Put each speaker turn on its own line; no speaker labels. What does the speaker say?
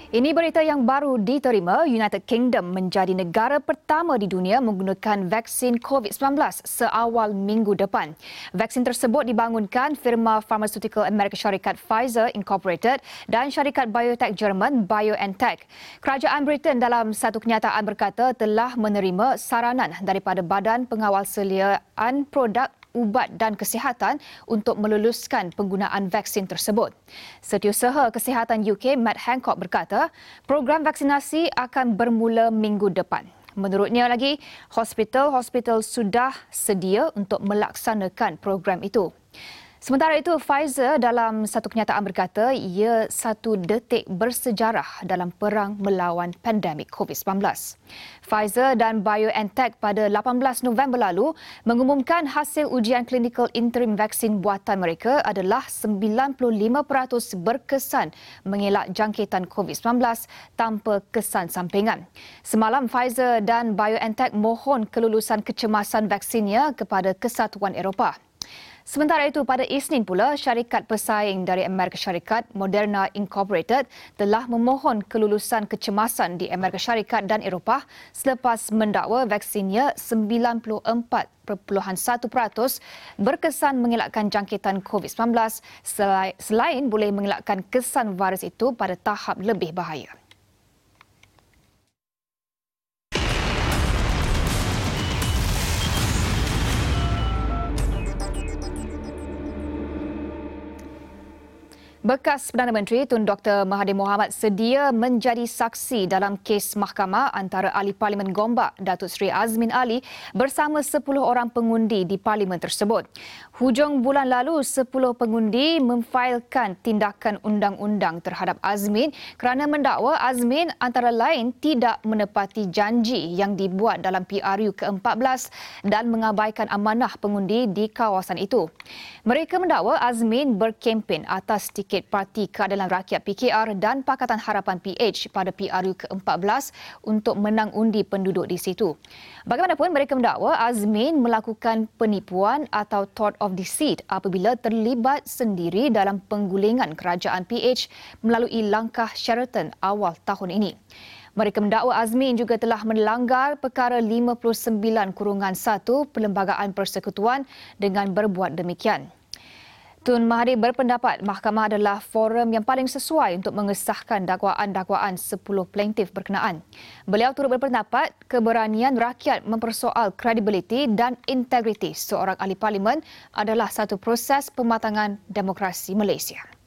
Ini berita yang baru diterima. United Kingdom menjadi negara pertama di dunia menggunakan vaksin COVID-19 seawal minggu depan. Vaksin tersebut dibangunkan firma farmaceutical Amerika Syarikat Pfizer Incorporated dan syarikat biotech Jerman BioNTech. Kerajaan Britain dalam satu kenyataan berkata telah menerima saranan daripada Badan Pengawal Seliaan Produk Ubat dan Kesihatan untuk meluluskan penggunaan vaksin tersebut. Setiausaha Kesihatan UK Matt Hancock berkata, program vaksinasi akan bermula minggu depan. Menurutnya lagi, hospital-hospital sudah sedia untuk melaksanakan program itu. Sementara itu, Pfizer dalam satu kenyataan berkata ia satu detik bersejarah dalam perang melawan pandemik COVID-19. Pfizer dan BioNTech pada 18 November lalu mengumumkan hasil ujian klinikal interim vaksin buatan mereka adalah 95% berkesan mengelak jangkitan COVID-19 tanpa kesan sampingan. Semalam, Pfizer dan BioNTech mohon kelulusan kecemasan vaksinnya kepada Kesatuan Eropah. Sementara itu, pada Isnin pula, syarikat pesaing dari Amerika Syarikat, Moderna Incorporated, telah memohon kelulusan kecemasan di Amerika Syarikat dan Eropah selepas mendakwa vaksinnya 94.1% berkesan mengelakkan jangkitan COVID-19 selain boleh mengelakkan kesan virus itu pada tahap lebih bahaya. Bekas Perdana Menteri Tun Dr. Mahathir Mohamad sedia menjadi saksi dalam kes mahkamah antara Ahli Parlimen Gombak Datuk Seri Azmin Ali bersama 10 orang pengundi di parlimen tersebut. Hujung bulan lalu, 10 pengundi memfailkan tindakan undang-undang terhadap Azmin kerana mendakwa Azmin antara lain tidak menepati janji yang dibuat dalam PRU ke-14 dan mengabaikan amanah pengundi di kawasan itu. Mereka mendakwa Azmin berkempen atas tiket Parti Keadilan Rakyat PKR dan Pakatan Harapan PH pada PRU ke-14 untuk menang undi penduduk di situ. Bagaimanapun, mereka mendakwa Azmin melakukan penipuan atau tort of deceit apabila terlibat sendiri dalam penggulingan kerajaan PH melalui langkah Sheraton awal tahun ini. Mereka mendakwa Azmin juga telah melanggar perkara 59/1 Perlembagaan Persekutuan dengan berbuat demikian. Tun Mahathir berpendapat mahkamah adalah forum yang paling sesuai untuk mengesahkan dakwaan-dakwaan 10 plaintif berkenaan. Beliau turut berpendapat keberanian rakyat mempersoal kredibiliti dan integriti seorang ahli parlimen adalah satu proses pematangan demokrasi Malaysia.